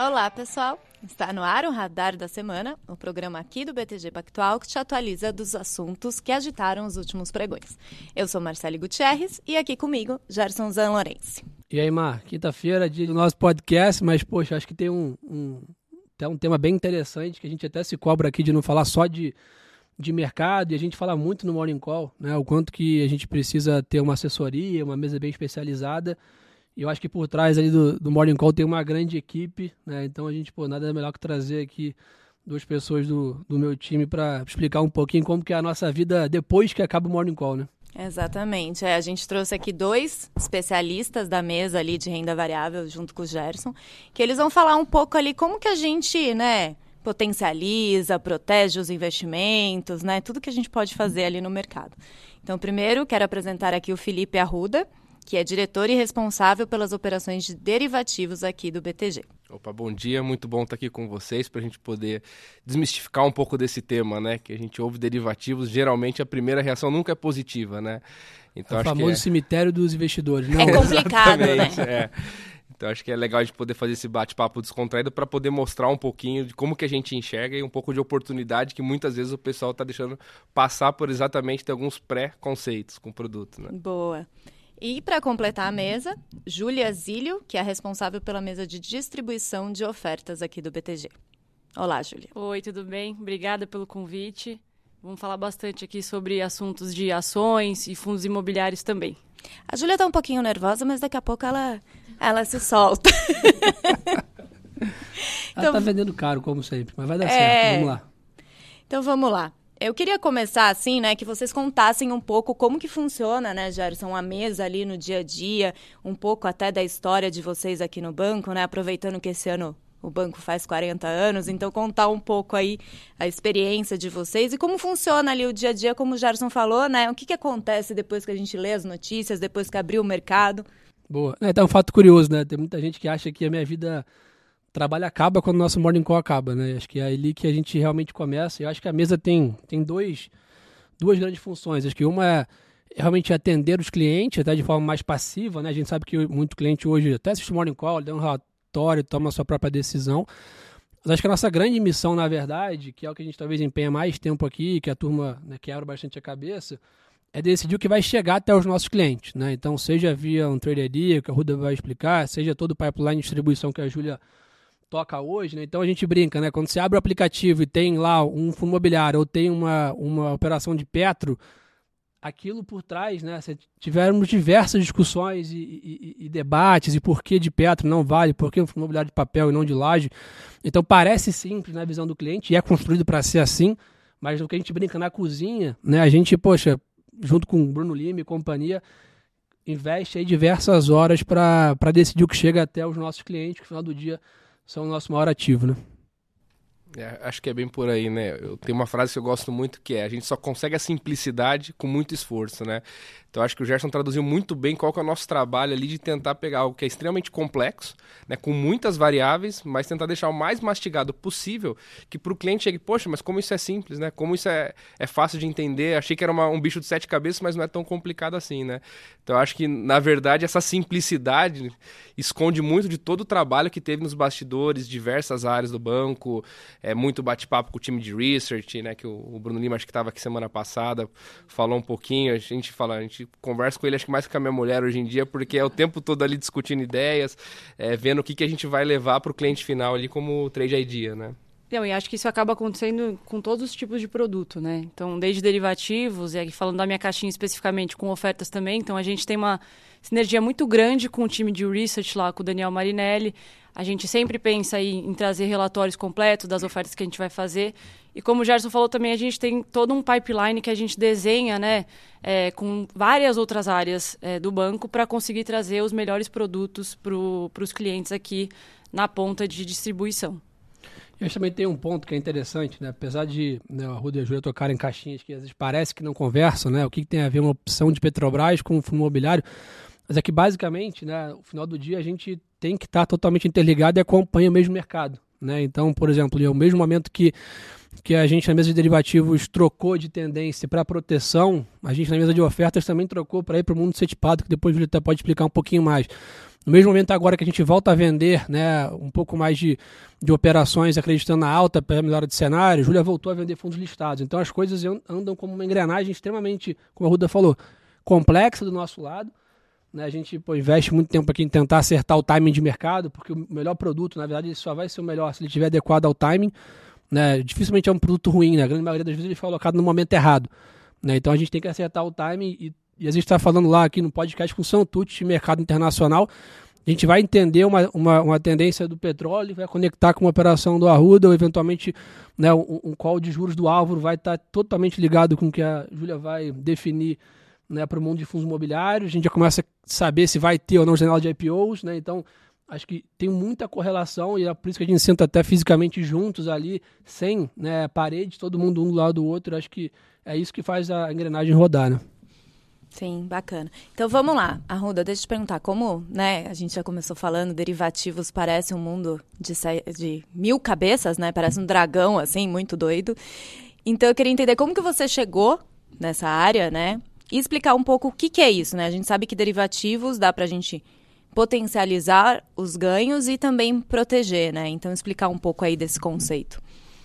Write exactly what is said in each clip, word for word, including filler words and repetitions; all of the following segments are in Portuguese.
Olá, pessoal! Está no ar o Radar da Semana, o programa aqui do B T G Pactual que te atualiza dos assuntos que agitaram os últimos pregões. Eu sou Marcele Gutierrez e aqui comigo, Gerson Zanlorenzi. E aí, Mar, quinta-feira, dia do nosso podcast, mas, poxa, acho que tem um, um, tem um tema bem interessante que a gente até se cobra aqui de não falar só de, de mercado, e a gente fala muito no Morning Call, né, o quanto que a gente precisa ter uma assessoria, uma mesa bem especializada. E eu acho que por trás ali do, do Morning Call tem uma grande equipe, né? Então a gente, pô, nada melhor que trazer aqui duas pessoas do, do meu time para explicar um pouquinho como que é a nossa vida depois que acaba o Morning Call, né? Exatamente. É, a gente trouxe aqui dois especialistas da mesa ali de renda variável junto com o Gerson, que eles vão falar um pouco ali como que a gente, né, potencializa, protege os investimentos, né? Tudo que a gente pode fazer ali no mercado. Então, primeiro, quero apresentar aqui o Felipe Arruda, que é diretor e responsável pelas operações de derivativos aqui do B T G. Opa, bom dia, muito bom estar aqui com vocês para a gente poder desmistificar um pouco desse tema, né? Que a gente ouve derivativos, geralmente a primeira reação nunca é positiva, né? Então, é o famoso que é... cemitério dos investidores, né? É complicado, né? É. Então acho que é legal a gente poder fazer esse bate-papo descontraído para poder mostrar um pouquinho de como que a gente enxerga e um pouco de oportunidade que muitas vezes o pessoal está deixando passar por exatamente ter alguns pré-conceitos com o produto, né? Boa. E para completar a mesa, Júlia Zílio, que é responsável pela mesa de distribuição de ofertas aqui do B T G. Olá, Júlia. Oi, tudo bem? Obrigada pelo convite. Vamos falar bastante aqui sobre assuntos de ações e fundos imobiliários também. A Júlia está um pouquinho nervosa, mas daqui a pouco ela, ela se solta. Ela está vendendo caro, como sempre, mas vai dar é... certo. Vamos lá. Então vamos lá. Eu queria começar assim, né, que vocês contassem um pouco como que funciona, né, Gerson, a mesa ali no dia a dia, um pouco até da história de vocês aqui no banco, né, aproveitando que esse ano o banco faz quarenta anos, então contar um pouco aí a experiência de vocês e como funciona ali o dia a dia, como o Gerson falou, né, o que que acontece depois que a gente lê as notícias, depois que abriu o mercado. Boa. É, então, um fato curioso, né, tem muita gente que acha que a minha vida... O trabalho acaba quando o nosso Morning Call acaba, né? Acho que é ali que a gente realmente começa. Eu acho que a mesa tem, tem dois, duas grandes funções. Acho que uma é realmente atender os clientes, até de forma mais passiva, né? A gente sabe que muito cliente hoje até assiste o Morning Call, dá um relatório, toma a sua própria decisão. Mas acho que a nossa grande missão, na verdade, que é o que a gente talvez empenha mais tempo aqui, que a turma, né, quebra bastante a cabeça, é decidir o que vai chegar até os nossos clientes, né? Então, seja via um Trader Dia, que a Ruda vai explicar, seja todo o pipeline de distribuição que a Júlia toca hoje, né? Então a gente brinca, né? Quando você abre o aplicativo e tem lá um fundo imobiliário ou tem uma, uma operação de petro, aquilo por trás, né? Tivemos diversas discussões e, e, e debates e por que de petro não vale, por que um fundo imobiliário de papel e não de laje. Então parece simples na visão do cliente e é construído para ser assim, mas no que a gente brinca na cozinha, né? A gente, poxa, junto com o Bruno Lima e companhia, investe aí diversas horas para decidir o que chega até os nossos clientes, que no final do dia são o nosso maior ativo, né? É, acho que é bem por aí, né? Eu tenho uma frase que eu gosto muito que é: a gente só consegue a simplicidade com muito esforço, né? Então acho que o Gerson traduziu muito bem qual que é o nosso trabalho ali de tentar pegar algo que é extremamente complexo, né, com muitas variáveis, mas tentar deixar o mais mastigado possível, que para o cliente chegue, poxa, mas como isso é simples, né? Como isso é, é fácil de entender, achei que era uma, um bicho de sete cabeças, mas não é tão complicado assim, né? Então acho que, na verdade, essa simplicidade esconde muito de todo o trabalho que teve nos bastidores, diversas áreas do banco, é muito bate-papo com o time de research, né, que o, o Bruno Lima, acho que estava aqui semana passada, falou um pouquinho, a gente fala, a gente conversa com ele, acho que mais que com a minha mulher hoje em dia, porque é o tempo todo ali discutindo ideias, é, vendo o que, que a gente vai levar para o cliente final ali como trade idea, né? Não, e acho que isso acaba acontecendo com todos os tipos de produto, né? Então, desde derivativos, e aqui falando da minha caixinha especificamente, com ofertas também, então a gente tem uma sinergia muito grande com o time de research lá, com o Daniel Marinelli. A gente sempre pensa aí em trazer relatórios completos das ofertas que a gente vai fazer. E como o Gerson falou também, a gente tem todo um pipeline que a gente desenha, né, é, com várias outras áreas é, do banco para conseguir trazer os melhores produtos para os clientes aqui na ponta de distribuição. Eu acho que também tem um ponto que é interessante, né? Apesar de, né, a Ruda e a Júlia tocarem caixinhas que às vezes parece que não conversam, né? O que, que tem a ver uma opção de Petrobras com o fundo imobiliário, mas é que basicamente, né, no final do dia a gente tem que estar totalmente interligado e acompanha o mesmo mercado, né? Então, por exemplo, no mesmo momento que, que a gente na mesa de derivativos trocou de tendência para proteção, a gente na mesa de ofertas também trocou para ir para o mundo setipado, que depois o Júlia até pode explicar um pouquinho mais. No mesmo momento agora que a gente volta a vender, né, um pouco mais de, de operações acreditando na alta para melhora de cenário, Júlia voltou a vender fundos listados. Então as coisas andam como uma engrenagem extremamente, como a Ruda falou, complexa do nosso lado. Né, a gente pô, investe muito tempo aqui em tentar acertar o timing de mercado, porque o melhor produto, na verdade, ele só vai ser o melhor se ele estiver adequado ao timing. Né, dificilmente é um produto ruim, né, a grande maioria das vezes ele foi colocado no momento errado. Né, então a gente tem que acertar o timing e, e a gente está falando lá aqui no podcast com o Sam Tucci de mercado internacional. A gente vai entender uma, uma, uma tendência do petróleo, vai conectar com uma operação do Arruda, ou eventualmente né, um, um call de juros do Álvaro vai estar tá totalmente ligado com o que a Júlia vai definir né, para o mundo de fundos imobiliários. A gente já começa a saber se vai ter ou não janela de I P Os, né? Então acho que tem muita correlação e é por isso que a gente senta até fisicamente juntos ali, sem né, parede, todo mundo um do lado do outro. Acho que é isso que faz a engrenagem rodar, né? Sim, bacana. Então vamos lá, Arruda, deixa eu te perguntar, como né, a gente já começou falando, derivativos parece um mundo de, de mil cabeças, né? Parece um dragão, assim, muito doido. Então eu queria entender como que você chegou nessa área, né? E explicar um pouco o que, que é isso, né? A gente sabe que derivativos dá pra gente potencializar os ganhos e também proteger, né? Então, explicar um pouco aí desse conceito.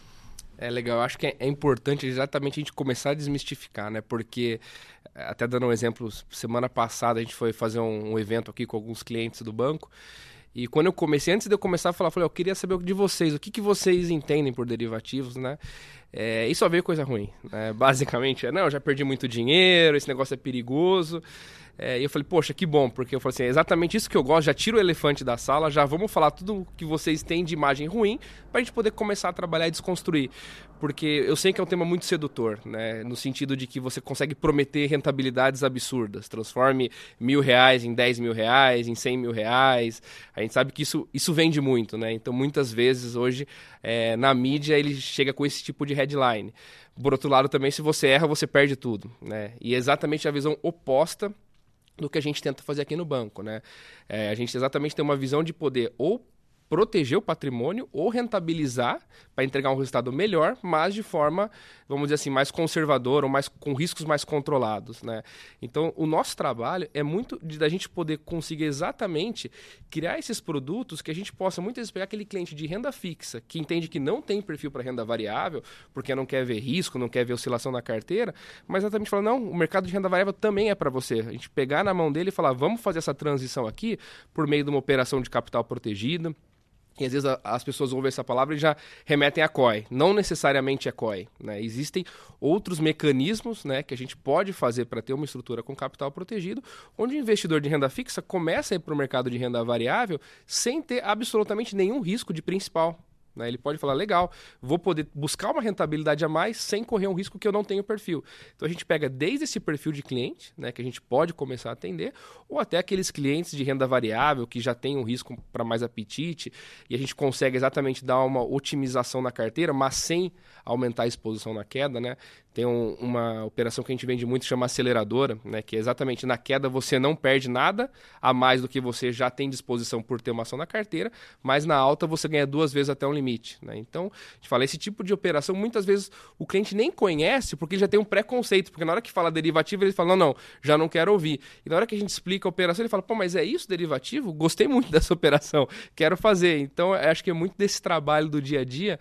É legal, eu acho que é importante exatamente a gente começar a desmistificar, né? Porque, até dando um exemplo, semana passada a gente foi fazer um, um evento aqui com alguns clientes do banco e quando eu comecei, antes de eu começar a falar, eu falei, eu queria saber de vocês, o que, que vocês entendem por derivativos, né? É, e só veio coisa ruim, né? Basicamente, é, não, eu já perdi muito dinheiro, esse negócio é perigoso. É, e eu falei, poxa, que bom, porque eu falei assim, é exatamente isso que eu gosto, já tiro o elefante da sala, já vamos falar tudo que vocês têm de imagem ruim, para a gente poder começar a trabalhar e desconstruir. Porque eu sei que é um tema muito sedutor, né? No sentido de que você consegue prometer rentabilidades absurdas, transforme mil reais em dez mil reais, em cem mil reais, a gente sabe que isso, isso vende muito, né? Então muitas vezes hoje é, na mídia ele chega com esse tipo de headline. Por outro lado também, se você erra, você perde tudo, né? E é exatamente a visão oposta do que a gente tenta fazer aqui no banco, né? É, a gente exatamente tem uma visão de poder ou proteger o patrimônio ou rentabilizar para entregar um resultado melhor, mas de forma, vamos dizer assim, mais conservadora ou mais, com riscos mais controlados, né? Então, o nosso trabalho é muito de, da gente poder conseguir exatamente criar esses produtos que a gente possa muitas vezes pegar aquele cliente de renda fixa, que entende que não tem perfil para renda variável, porque não quer ver risco, não quer ver oscilação na carteira, mas exatamente falar, não, o mercado de renda variável também é para você. A gente pegar na mão dele e falar, vamos fazer essa transição aqui por meio de uma operação de capital protegido. E às vezes a, as pessoas ouvem essa palavra e já remetem a C O I. Não necessariamente é C O I, né? Existem outros mecanismos, né, que a gente pode fazer para ter uma estrutura com capital protegido, onde o investidor de renda fixa começa a ir para o mercado de renda variável sem ter absolutamente nenhum risco de principal. Né? Ele pode falar, legal, vou poder buscar uma rentabilidade a mais sem correr um risco que eu não tenho perfil. Então a gente pega desde esse perfil de cliente, né, que a gente pode começar a atender, ou até aqueles clientes de renda variável que já têm um risco para mais apetite, e a gente consegue exatamente dar uma otimização na carteira, mas sem aumentar a exposição na queda, né? Tem um, uma operação que a gente vende muito, chama aceleradora, né? Que é exatamente na queda você não perde nada a mais do que você já tem disposição por ter uma ação na carteira, mas na alta você ganha duas vezes até um limite, né? Então, a gente fala, esse tipo de operação, muitas vezes o cliente nem conhece porque ele já tem um preconceito, porque na hora que fala derivativo, ele fala, não, não, já não quero ouvir. E na hora que a gente explica a operação, ele fala, pô, mas é isso derivativo? Gostei muito dessa operação, quero fazer. Então, acho que é muito desse trabalho do dia a dia,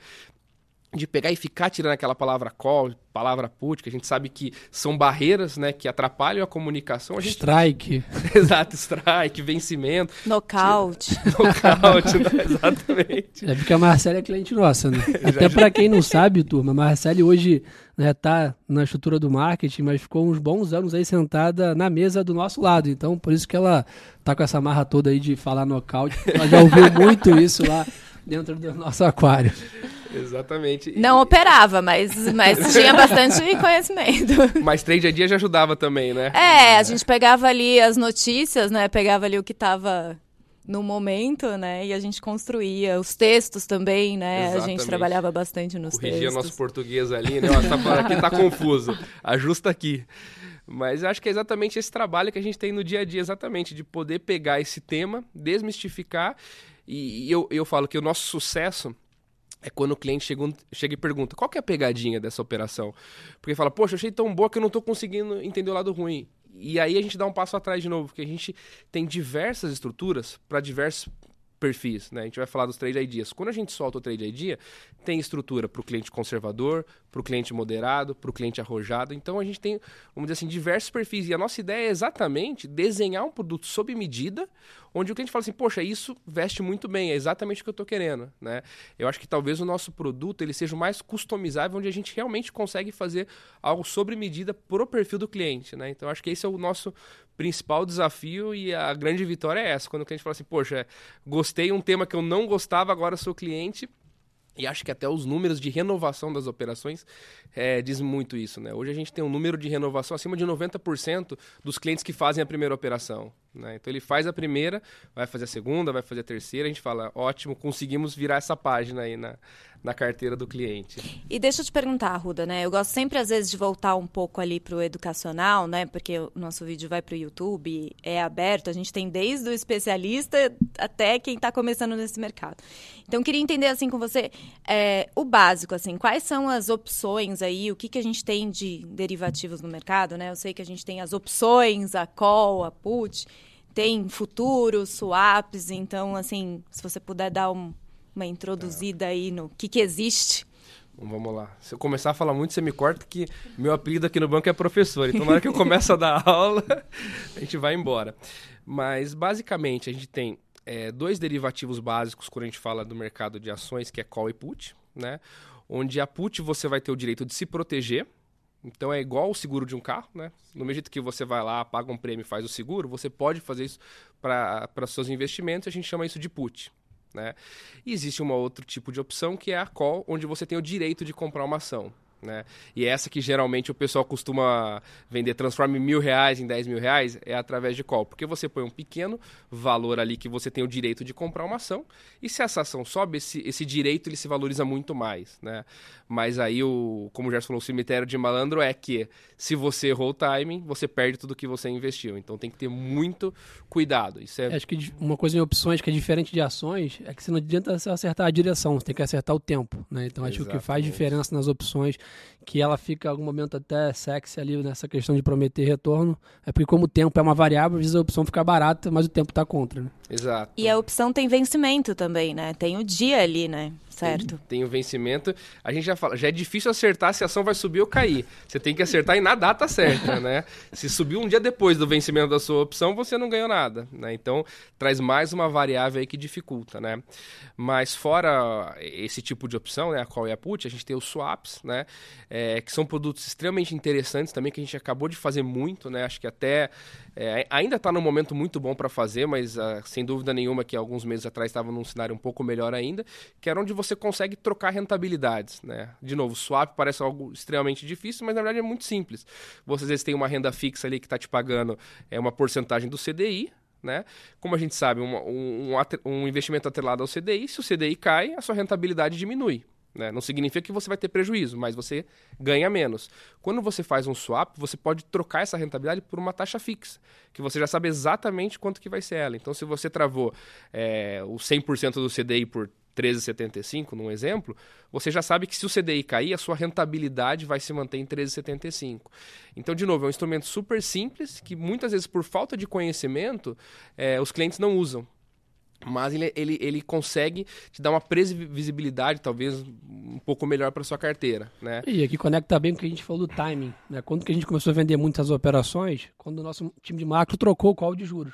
de pegar e ficar tirando aquela palavra call, palavra put, que a gente sabe que são barreiras, né, que atrapalham a comunicação. A gente... Strike. Exato, strike, vencimento. Nocaute. Nocaute, né? Exatamente. É porque a Marcele é cliente nossa, né? Até para quem não sabe, turma, a Marcele hoje né, tá na estrutura do marketing, mas ficou uns bons anos aí sentada na mesa do nosso lado. Então, por isso que ela tá com essa marra toda aí de falar nocaute. Ela já ouviu muito isso lá dentro do nosso aquário. Exatamente. Não operava, mas, mas tinha bastante conhecimento. Mas trade a dia já ajudava também, né? É, a gente pegava ali as notícias, né? Pegava ali o que estava no momento, né? E a gente construía os textos também, né? Exatamente. A gente trabalhava bastante nos Corrigia textos. nosso português ali, né? Ó, essa palavra aqui tá confuso. Ajusta aqui. Mas acho que é exatamente esse trabalho que a gente tem no dia a dia, exatamente, de poder pegar esse tema, desmistificar. E, e eu, eu falo que o nosso sucesso é quando o cliente chega, chega e pergunta, qual que é a pegadinha dessa operação? Porque fala, poxa, eu achei tão boa que eu não estou conseguindo entender o lado ruim. e aí a gente dá um passo atrás de novo, porque a gente tem diversas estruturas para diversos perfis, né? A gente vai falar dos trade ideas. Quando a gente solta o trade idea, tem estrutura para o cliente conservador, para o cliente moderado, para o cliente arrojado. Então a gente tem, vamos dizer assim, diversos perfis. E a nossa ideia é exatamente desenhar um produto sob medida, onde o cliente fala assim, poxa, isso veste muito bem, é exatamente o que eu estou querendo, né? Eu acho que talvez o nosso produto ele seja o mais customizável, onde a gente realmente consegue fazer algo sobre medida pro perfil do cliente, né? Então acho que esse é o nosso principal desafio e a grande vitória é essa. Quando o cliente fala assim, poxa, gostei um tema que eu não gostava, agora sou cliente. E acho que até os números de renovação das operações é, diz muito isso, né? Hoje a gente tem um número de renovação acima de noventa por cento dos clientes que fazem a primeira operação, né? Então ele faz a primeira, vai fazer a segunda, vai fazer a terceira, a gente fala, ótimo, conseguimos virar essa página aí na, na carteira do cliente. E deixa eu te perguntar, Arruda, né? Eu gosto sempre, às vezes, de voltar um pouco ali para o educacional, né? Porque o nosso vídeo vai para o YouTube, é aberto, a gente tem desde o especialista até quem está começando nesse mercado. Então, queria entender, assim, com você, é, o básico, assim, quais são as opções aí, o que, que a gente tem de derivativos no mercado, né? Eu sei que a gente tem as opções, a call, a put, tem futuros, swaps, então, assim, se você puder dar um, uma introduzida aí no que, que existe. Vamos lá. Se eu começar a falar muito, você me corta, que meu apelido aqui no banco é professor. Então, na hora que eu começo a dar aula, a gente vai embora. Mas, basicamente, a gente tem é, dois derivativos básicos quando a gente fala do mercado de ações, que é call e put, né? Onde a put você vai ter o direito de se proteger. Então, é igual o seguro de um carro, né? No mesmo jeito que você vai lá, paga um prêmio e faz o seguro, você pode fazer isso para seus investimentos, a gente chama isso de put. Né? E existe um outro tipo de opção que é a call, onde você tem o direito de comprar uma ação. Né? E essa que geralmente o pessoal costuma vender, transforma em mil reais em dez mil reais, é através de call. Porque você põe um pequeno valor ali que você tem o direito de comprar uma ação, e se essa ação sobe, esse, esse direito ele se valoriza muito mais. Né? Mas aí, o, como o Gerson falou, o cemitério de malandro é que se você errou o timing, você perde tudo que você investiu. Então tem que ter muito cuidado. Isso é... Acho que uma coisa em opções que é diferente de ações é que você não adianta acertar a direção, você tem que acertar o tempo. Né? Então acho que o que faz diferença nas opções, que ela fica em algum momento até sexy ali nessa questão de prometer retorno, é porque como o tempo é uma variável, às vezes a opção fica barata, mas o tempo está contra. Né? Exato. E a opção tem vencimento também, né? Tem o dia ali, né? Certo. Tem, tem o vencimento. A gente já fala, já é difícil acertar se a ação vai subir ou cair. Você tem que acertar e na data certa, né? Se subir um dia depois do vencimento da sua opção, você não ganhou nada, né? Então, traz mais uma variável aí que dificulta, né? Mas fora esse tipo de opção, né? A call e a put, a gente tem os swaps, né? É, que são produtos extremamente interessantes também, que a gente acabou de fazer muito, né? Acho que até é, ainda está num momento muito bom para fazer, mas uh, sem dúvida nenhuma que alguns meses atrás estava num cenário um pouco melhor ainda, que era onde você consegue trocar rentabilidades, né? De novo, swap parece algo extremamente difícil, mas na verdade é muito simples. Você às vezes tem uma renda fixa ali que está te pagando é, uma porcentagem do C D I, né? Como a gente sabe, um, um, um investimento atrelado ao C D I, se o C D I cai, a sua rentabilidade diminui. Né? Não significa que você vai ter prejuízo, mas você ganha menos. Quando você faz um swap, você pode trocar essa rentabilidade por uma taxa fixa, que você já sabe exatamente quanto que vai ser ela. Então, se você travou é, o cem por cento do C D I por treze vírgula setenta e cinco, num exemplo, você já sabe que se o C D I cair, a sua rentabilidade vai se manter em treze vírgula setenta e cinco. Então, de novo, é um instrumento super simples, que muitas vezes, por falta de conhecimento, é, os clientes não usam. Mas ele, ele, ele consegue te dar uma previsibilidade, talvez, um pouco melhor para sua carteira. Né? E aqui conecta bem com o que a gente falou do timing. Né? Quando que a gente começou a vender muitas operações, quando o nosso time de macro trocou o call de juros.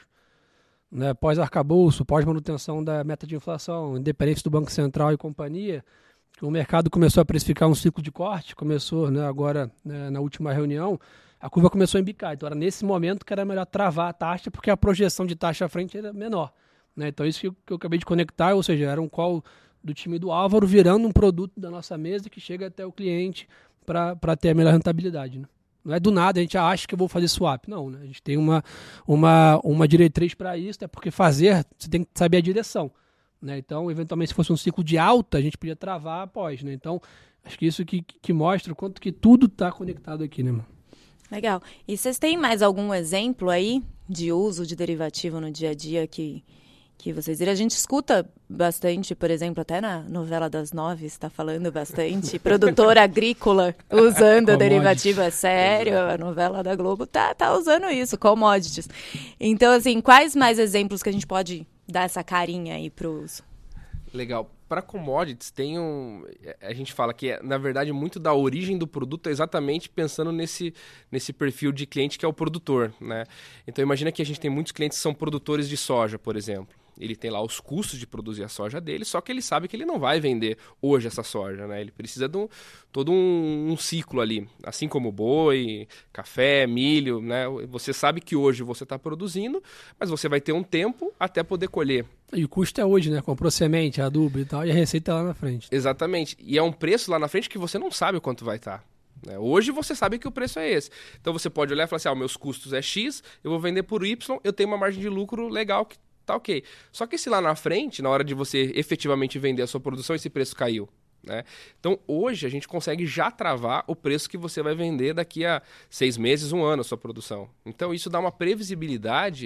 Né? Pós-arcabouço, pós-manutenção da meta de inflação, independência do Banco Central e companhia, o mercado começou a precificar um ciclo de corte, começou, né, agora, né, na última reunião, a curva começou a embicar. Então era nesse momento que era melhor travar a taxa, porque a projeção de taxa à frente era menor. Né? Então isso que eu, que eu acabei de conectar, ou seja, era um call do time do Álvaro virando um produto da nossa mesa que chega até o cliente para ter a melhor rentabilidade. Né? Não é do nada, a gente acha que eu vou fazer swap. Não, né? A gente tem uma, uma, uma diretriz para isso, é porque fazer, você tem que saber a direção. Né? Então, eventualmente, se fosse um ciclo de alta, a gente podia travar após. Né? Então, acho que isso que, que mostra o quanto que tudo está conectado aqui. Né, mano? Legal. E vocês têm mais algum exemplo aí de uso de derivativo no dia a dia que, que vocês viram. A gente escuta bastante, por exemplo, até na novela das nove está falando bastante, produtor agrícola usando derivativo, é sério, a novela da Globo tá, tá usando isso, commodities. Então, assim, quais mais exemplos que a gente pode dar essa carinha aí pro uso? Legal. Para commodities, tem um... A gente fala que, na verdade, muito da origem do produto é exatamente pensando nesse, nesse perfil de cliente que é o produtor, né? Então, imagina que a gente tem muitos clientes que são produtores de soja, por exemplo. Ele tem lá os custos de produzir a soja dele, só que ele sabe que ele não vai vender hoje essa soja, né? Ele precisa de um, todo um, um ciclo ali, assim como boi, café, milho, né? Você sabe que hoje você está produzindo, mas você vai ter um tempo até poder colher. E o custo é hoje, né? Comprou semente, adubo e tal, e a receita é lá na frente. Exatamente. E é um preço lá na frente que você não sabe quanto vai estar. Né? Hoje você sabe que o preço é esse. Então você pode olhar e falar assim, ah, meus custos é X, eu vou vender por Y, eu tenho uma margem de lucro legal que tá ok. Só que se lá na frente, na hora de você efetivamente vender a sua produção, esse preço caiu. Né? Então hoje a gente consegue já travar o preço que você vai vender daqui a seis meses, um ano a sua produção. Então isso dá uma previsibilidade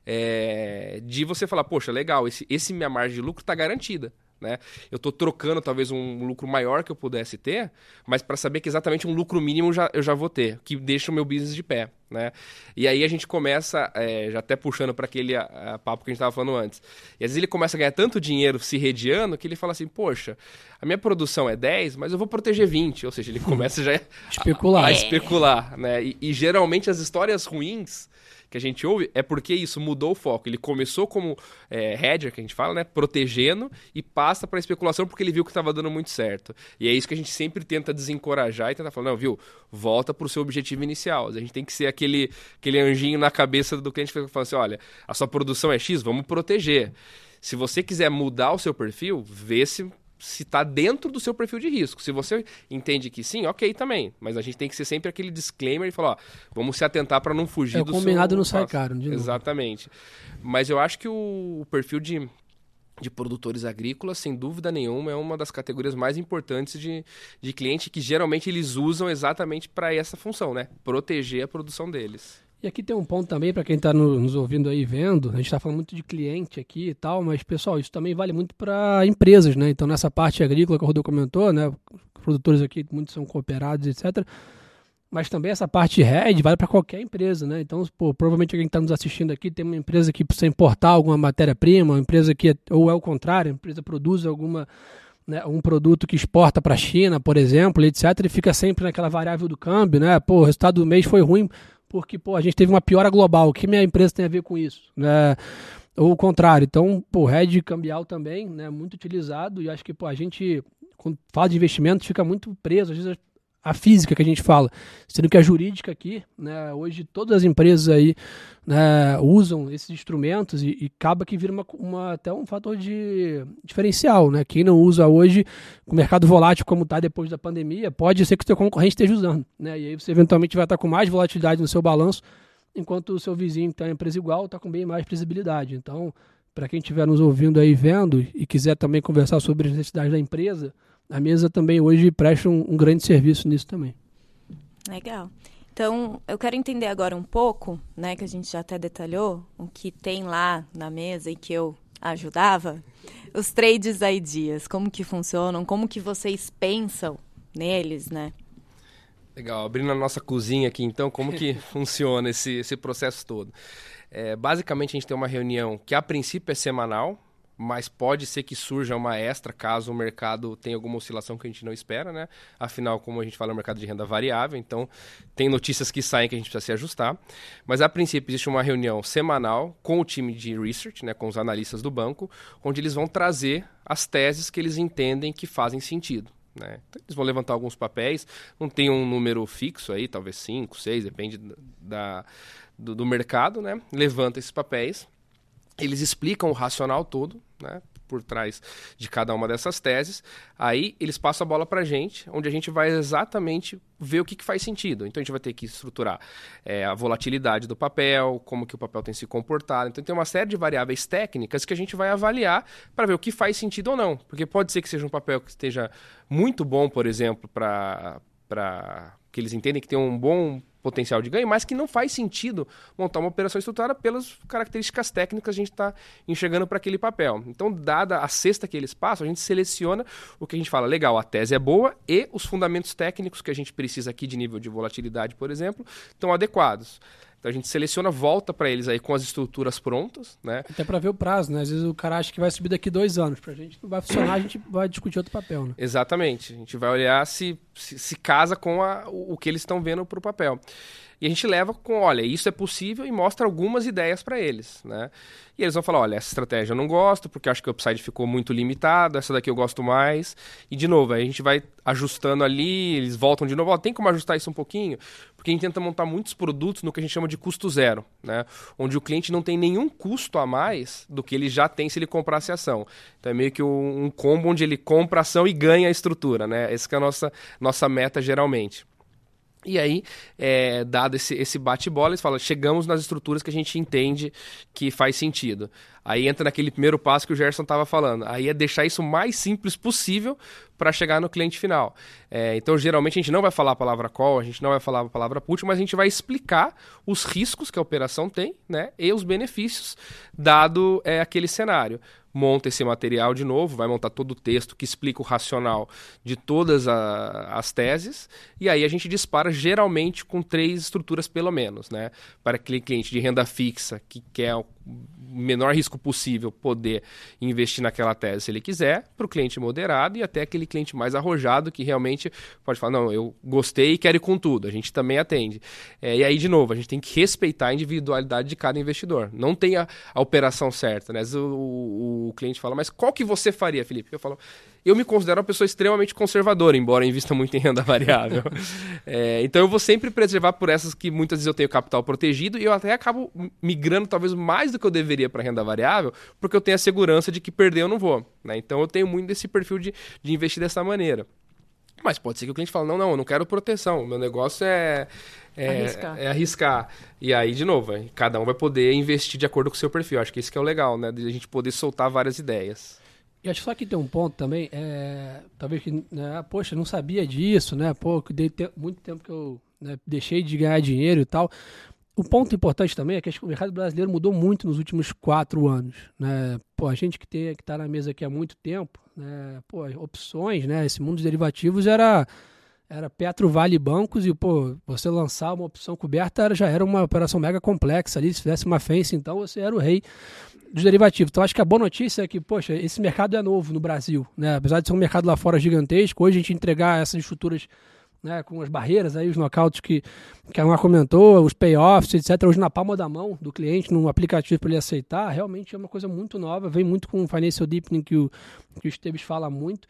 é, de você falar, poxa, legal, esse, esse minha margem de lucro está garantida. Né? Eu estou trocando talvez um lucro maior que eu pudesse ter, mas para saber que exatamente um lucro mínimo já, eu já vou ter, que deixa o meu business de pé. Né? E aí a gente começa, é, já até puxando para aquele a, a papo que a gente estava falando antes, e às vezes ele começa a ganhar tanto dinheiro se redeando que ele fala assim, poxa, a minha produção é dez, mas eu vou proteger vinte, ou seja, ele começa já especular. a, a especular. Né? E, e geralmente as histórias ruins que a gente ouve é porque isso mudou o foco. Ele começou como é, hedger, que a gente fala, né? Protegendo, e passa para especulação porque ele viu que estava dando muito certo. E é isso que a gente sempre tenta desencorajar e tentar falar, não, viu? Volta para o seu objetivo inicial. A gente tem que ser aquele, aquele anjinho na cabeça do cliente que fala assim, olha, a sua produção é X, vamos proteger. Se você quiser mudar o seu perfil, vê se... se está dentro do seu perfil de risco. Se você entende que sim, ok também. Mas a gente tem que ser sempre aquele disclaimer e falar, ó, vamos se atentar para não fugir é, do seu... O combinado não sai passo. caro. De Exatamente. Novo. Mas eu acho que o, o perfil de, de produtores agrícolas, sem dúvida nenhuma, é uma das categorias mais importantes de, de cliente que geralmente eles usam exatamente para essa função, né? Proteger a produção deles. E aqui tem um ponto também para quem está no, nos ouvindo aí vendo, a gente está falando muito de cliente aqui e tal, mas pessoal, isso também vale muito para empresas, né? Então nessa parte agrícola que o Rodolfo comentou, né? Os produtores aqui muitos são cooperados, etcétera. Mas também essa parte head vale para qualquer empresa, né? Então, pô, provavelmente alguém está nos assistindo aqui tem uma empresa que precisa importar alguma matéria-prima, uma empresa que, ou é o contrário, a empresa produz alguma... Né, um produto que exporta para a China, por exemplo, etcétera, e fica sempre naquela variável do câmbio, né? Pô, o resultado do mês foi ruim porque pô, a gente teve uma piora global. O que minha empresa tem a ver com isso? Né? Ou o contrário. Então, o hedge cambial também, né, muito utilizado, e acho que pô, a gente, quando fala de investimentos, fica muito preso, às vezes a física que a gente fala, sendo que a jurídica aqui, né, hoje todas as empresas aí, né, usam esses instrumentos e, e acaba que vira uma, uma, até um fator de diferencial, né? Quem não usa hoje, o mercado volátil como está depois da pandemia, pode ser que o seu concorrente esteja usando, né? E aí você eventualmente vai estar com mais volatilidade no seu balanço, enquanto o seu vizinho que está em empresa igual está com bem mais previsibilidade. Então, para quem estiver nos ouvindo aí vendo e quiser também conversar sobre as necessidades da empresa, a mesa também hoje presta um, um grande serviço nisso também. Legal. Então, eu quero entender agora um pouco, né, que a gente já até detalhou, o que tem lá na mesa e que eu ajudava, os trades ideas, como que funcionam, como que vocês pensam neles, né? Legal, abrindo a nossa cozinha aqui, então, como que funciona esse, esse processo todo? É, basicamente, a gente tem uma reunião que, a princípio, é semanal, mas pode ser que surja uma extra caso o mercado tenha alguma oscilação que a gente não espera, né? Afinal, como a gente fala, é um mercado de renda variável, então tem notícias que saem que a gente precisa se ajustar. Mas, a princípio, existe uma reunião semanal com o time de research, né, com os analistas do banco, onde eles vão trazer as teses que eles entendem que fazem sentido. Né? Então, eles vão levantar alguns papéis, não tem um número fixo aí, talvez cinco, seis, depende da, do, do mercado, né? Levanta esses papéis. Eles explicam o racional todo, né, por trás de cada uma dessas teses. Aí eles passam a bola para a gente, onde a gente vai exatamente ver o que, que faz sentido. Então a gente vai ter que estruturar é, a volatilidade do papel, como que o papel tem se comportado. Então tem uma série de variáveis técnicas que a gente vai avaliar para ver o que faz sentido ou não. Porque pode ser que seja um papel que esteja muito bom, por exemplo, para... para que eles entendem que tem um bom potencial de ganho, mas que não faz sentido montar uma operação estruturada pelas características técnicas que a gente está enxergando para aquele papel. Então, dada a cesta que eles passam, a gente seleciona o que a gente fala, legal, a tese é boa e os fundamentos técnicos que a gente precisa aqui de nível de volatilidade, por exemplo, estão adequados. Então, a gente seleciona, volta para eles aí com as estruturas prontas, né? Até para ver o prazo, né? Às vezes o cara acha que vai subir daqui dois anos. Para a gente não vai funcionar, a gente vai discutir outro papel, né? Exatamente. A gente vai olhar se se, se casa com a, o, o que eles estão vendo para o papel. E a gente leva com, olha, isso é possível e mostra algumas ideias para eles, né? E eles vão falar, olha, essa estratégia eu não gosto, porque eu acho que o upside ficou muito limitado, essa daqui eu gosto mais. E, de novo, aí a gente vai ajustando ali, eles voltam de novo, ó, tem como ajustar isso um pouquinho? Porque a gente tenta montar muitos produtos no que a gente chama de custo zero, né? Onde o cliente não tem nenhum custo a mais do que ele já tem se ele comprasse a ação. Então é meio que um, um combo onde ele compra a ação e ganha a estrutura, né? Essa que é a nossa, nossa meta geralmente. E aí, é, dado esse, esse bate-bola, eles falam, chegamos nas estruturas que a gente entende que faz sentido. Aí entra naquele primeiro passo que o Gerson estava falando. Aí é deixar isso o mais simples possível para chegar no cliente final. É, então, geralmente, a gente não vai falar a palavra call, a gente não vai falar a palavra put, mas a gente vai explicar os riscos que a operação tem, né, e os benefícios, dado é, aquele cenário. Monta esse material de novo, vai montar todo o texto que explica o racional de todas a, as teses, e aí a gente dispara geralmente com três estruturas pelo menos, né? Para aquele cliente de renda fixa que quer o menor risco possível poder investir naquela tese se ele quiser, para o cliente moderado e até aquele cliente mais arrojado que realmente pode falar, não, eu gostei e quero ir com tudo, a gente também atende. É, e aí, de novo, a gente tem que respeitar a individualidade de cada investidor. Não tem a, a operação certa, né? O, o, o cliente fala, mas qual que você faria, Felipe? Eu falo, eu me considero uma pessoa extremamente conservadora, embora eu invista muito em renda variável. é, então eu vou sempre preservar por essas que muitas vezes eu tenho capital protegido e eu até acabo migrando talvez mais do que eu deveria para renda variável, porque eu tenho a segurança de que perder eu não vou, né? Então eu tenho muito desse perfil de, de investir dessa maneira. Mas pode ser que o cliente fale, não, não, eu não quero proteção, o meu negócio é, é, arriscar. é arriscar. E aí, de novo, cada um vai poder investir de acordo com o seu perfil. Acho que isso que é o legal, né? De a gente poder soltar várias ideias. E acho só que tem um ponto também, é, talvez que, né, poxa, não sabia disso, né? Pô, que dei te- muito tempo que eu, né, deixei de ganhar dinheiro e tal. O ponto importante também é que acho que o mercado brasileiro mudou muito nos últimos quatro anos, né? Pô, a gente que tem, que está na mesa aqui há muito tempo, né? Pô, opções, né? Esse mundo dos derivativos era era Petro, Vale, bancos e, pô, você lançar uma opção coberta era, já era uma operação mega complexa ali. Se fizesse uma fence, então você era o rei dos derivativos. Então, acho que a boa notícia é que, poxa, esse mercado é novo no Brasil, né? Apesar de ser um mercado lá fora gigantesco, hoje a gente entregar essas estruturas, né, com as barreiras, aí, os knockouts que, que a Mar comentou, os payoffs, etcétera, hoje na palma da mão do cliente, num aplicativo para ele aceitar, realmente é uma coisa muito nova, vem muito com o financial deepening que o, que o Esteves fala muito,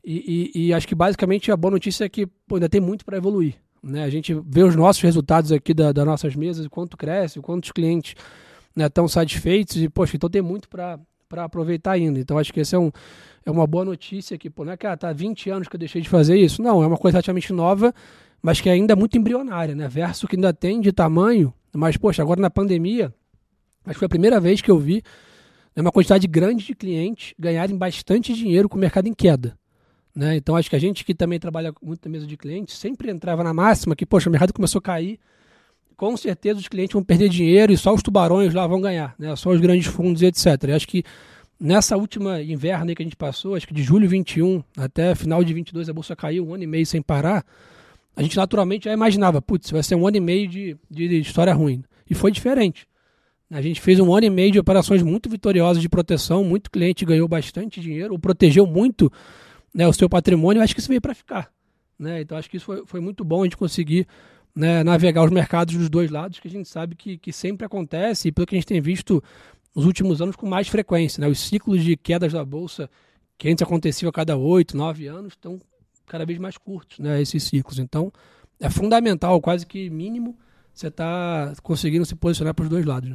e, e, e acho que basicamente a boa notícia é que, pô, ainda tem muito para evoluir, né? A gente vê os nossos resultados aqui da, das nossas mesas, o quanto cresce, o quanto os clientes, né, estão satisfeitos, e, poxa, então tem muito para para aproveitar ainda. Então, acho que essa é, um, é uma boa notícia que, pô, não é que ah, tá há vinte anos que eu deixei de fazer isso. Não, é uma coisa relativamente nova, mas que ainda é muito embrionária, né? Versus que ainda tem de tamanho, mas, poxa, agora na pandemia, acho que foi a primeira vez que eu vi, né, uma quantidade grande de clientes ganharem bastante dinheiro com o mercado em queda, né? Então, acho que a gente que também trabalha muito na mesa de clientes sempre entrava na máxima que, poxa, o mercado começou a cair, com certeza os clientes vão perder dinheiro e só os tubarões lá vão ganhar, né? Só os grandes fundos e etcétera. Eu acho que nessa última inverno aí que a gente passou, acho que de julho de vinte e um até final de vinte e dois a bolsa caiu um ano e meio sem parar, a gente naturalmente já imaginava, putz, vai ser um ano e meio de, de história ruim. E foi diferente. A gente fez um ano e meio de operações muito vitoriosas de proteção, muito cliente ganhou bastante dinheiro, ou protegeu muito, né, o seu patrimônio. Eu acho que isso veio para ficar, né? Então acho que isso foi, foi muito bom a gente conseguir, né, navegar os mercados dos dois lados, que a gente sabe que, que sempre acontece, e pelo que a gente tem visto nos últimos anos com mais frequência, né? Os ciclos de quedas da bolsa, que antes aconteciam a cada oito, nove anos, estão cada vez mais curtos, né, esses ciclos. Então, é fundamental, quase que mínimo, você está conseguindo se posicionar para os dois lados, né?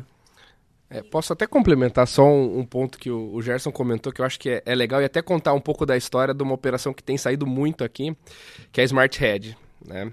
É, posso até complementar só um, um ponto que o, o Gerson comentou, que eu acho que é, é legal, e até contar um pouco da história de uma operação que tem saído muito aqui, que é a Smart Hedge, né?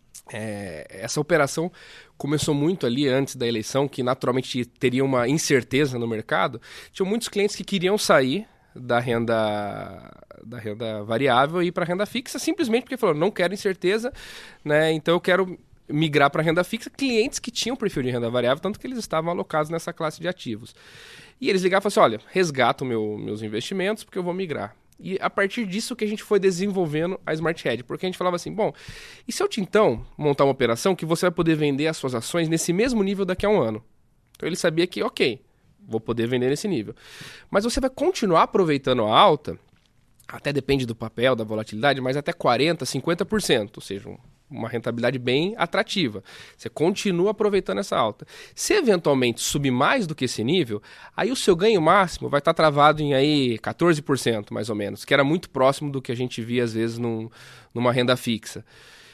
É, essa operação começou muito ali antes da eleição, que naturalmente teria uma incerteza no mercado. Tinham muitos clientes que queriam sair da renda, da renda variável e ir para a renda fixa, simplesmente porque falou, não quero incerteza, né? Então eu quero migrar para a renda fixa, clientes que tinham perfil de renda variável, tanto que eles estavam alocados nessa classe de ativos. E eles ligavam e falavam assim, olha, resgata meu, meus investimentos porque eu vou migrar. E a partir disso que a gente foi desenvolvendo a Smart Hedge, porque a gente falava assim, bom, e se eu te então montar uma operação que você vai poder vender as suas ações nesse mesmo nível daqui a um ano? Então ele sabia que, ok, vou poder vender nesse nível. Mas você vai continuar aproveitando a alta, até depende do papel, da volatilidade, mas até quarenta por cento, cinquenta por cento, ou seja, uma rentabilidade bem atrativa. Você continua aproveitando essa alta. Se eventualmente subir mais do que esse nível, aí o seu ganho máximo vai estar travado em aí quatorze por cento, mais ou menos, que era muito próximo do que a gente via, às vezes, num, numa renda fixa.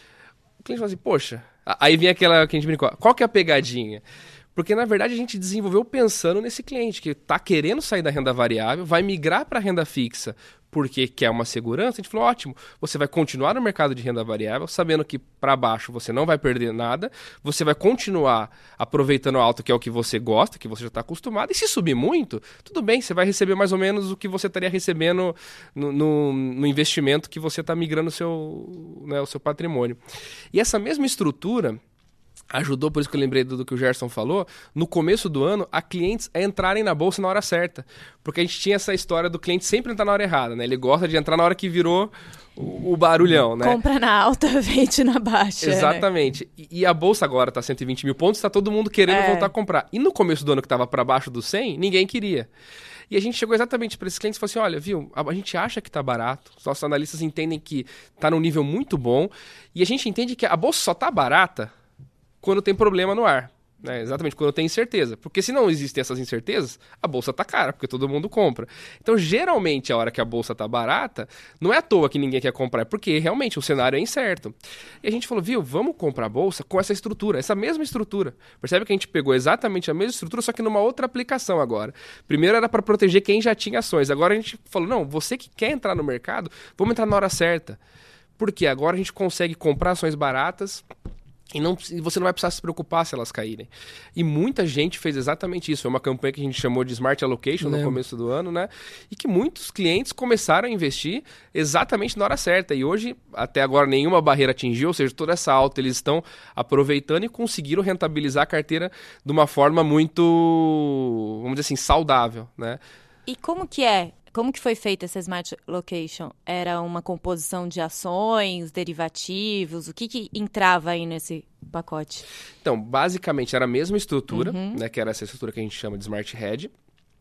O cliente fala assim, poxa, aí vem aquela que a gente brincou, qual que é a pegadinha? Porque, na verdade, a gente desenvolveu pensando nesse cliente que está querendo sair da renda variável, vai migrar para a renda fixa porque quer uma segurança. A gente falou, ótimo, você vai continuar no mercado de renda variável, sabendo que para baixo você não vai perder nada, você vai continuar aproveitando a alta, que é o que você gosta, que você já está acostumado, e se subir muito, tudo bem, você vai receber mais ou menos o que você estaria recebendo no, no, no investimento que você está migrando o seu, né, o seu patrimônio. E essa mesma estrutura ajudou, por isso que eu lembrei do, do que o Gerson falou, no começo do ano, a clientes a entrarem na bolsa na hora certa. Porque a gente tinha essa história do cliente sempre entrar na hora errada, né? Ele gosta de entrar na hora que virou o, o barulhão, né? Compra na alta, vende na baixa. Exatamente. Né? E, e a bolsa agora tá cento e vinte mil pontos, tá todo mundo querendo é. voltar a comprar. E no começo do ano que tava para baixo do cem, ninguém queria. E a gente chegou exatamente para esses clientes e falou assim, olha, viu, a, a gente acha que tá barato, os nossos analistas entendem que tá num nível muito bom, e a gente entende que a bolsa só tá barata quando tem problema no ar, né? Exatamente, quando tem incerteza. Porque se não existem essas incertezas, a bolsa está cara, porque todo mundo compra. Então, geralmente, a hora que a bolsa está barata, não é à toa que ninguém quer comprar, é porque realmente o cenário é incerto. E a gente falou, viu, vamos comprar a bolsa com essa estrutura, essa mesma estrutura. Percebe que a gente pegou exatamente a mesma estrutura, só que numa outra aplicação agora. Primeiro era para proteger quem já tinha ações. Agora a gente falou, não, você que quer entrar no mercado, vamos entrar na hora certa. Porque agora a gente consegue comprar ações baratas, E, não, e você não vai precisar se preocupar se elas caírem. E muita gente fez exatamente isso. Foi uma campanha que a gente chamou de Smart Allocation no começo do ano, né? E que muitos clientes começaram a investir exatamente na hora certa. E hoje, até agora, nenhuma barreira atingiu. Ou seja, toda essa alta eles estão aproveitando e conseguiram rentabilizar a carteira de uma forma muito, vamos dizer assim, saudável, né? E como que é? Como que foi feita essa Smart Allocation? Era uma composição de ações, derivativos? O que, que entrava aí nesse pacote? Então, basicamente era a mesma estrutura, Uhum. né, que era essa estrutura que a gente chama de Smart Hedge.